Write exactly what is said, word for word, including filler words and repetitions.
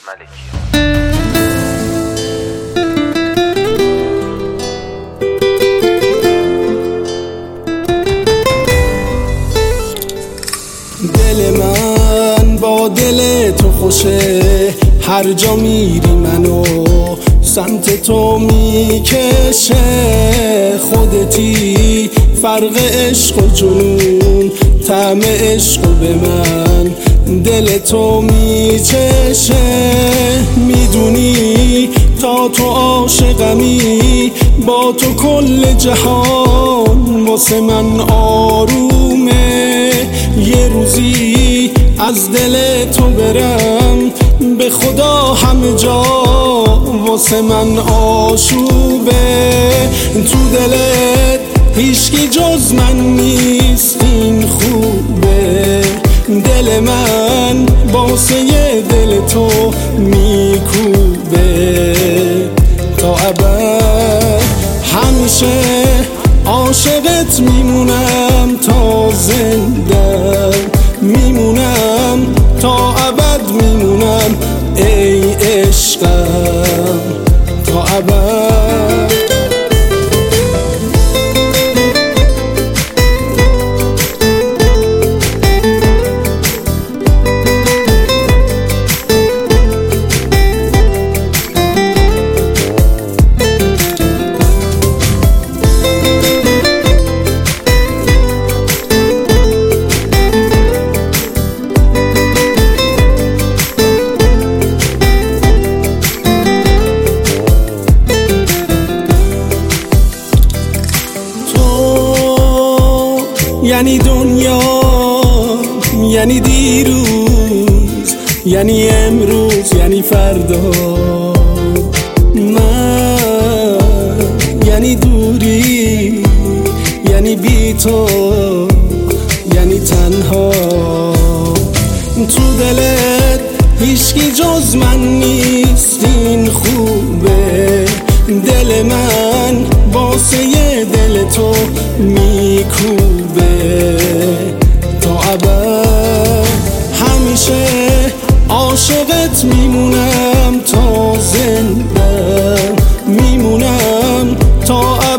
ملکی. دل من با دل تو خوشه، هر جا میری منو سمت تو میکشه. خودتی فرق عشق و جنون، طعم عشق و به من دل تو میچشه. میدونی تا تو عاشقمی، با تو کل جهان واسه من آرومه. یه روزی از دل تو برم، به خدا همه جا واسه من آشوبه. تو دلت هیچکی جز من نیست، این خوبه. دل من واسه دل تو میکوبه. تا ابد همیشه عاشقت میمونم، تا زنده میمونم، تا ابد میمونم ای عشقم، تا ابد. یعنی دنیا، یعنی دیروز، یعنی امروز، یعنی فردا. من یعنی دوری، یعنی بی تو، یعنی تنها. تو دلت هیچکی جز من نیست، این خوبه. دل من واسه دل تو میکوبه. تا ابد همیشه عاشقت میمونم، تا زنده میمونم، تا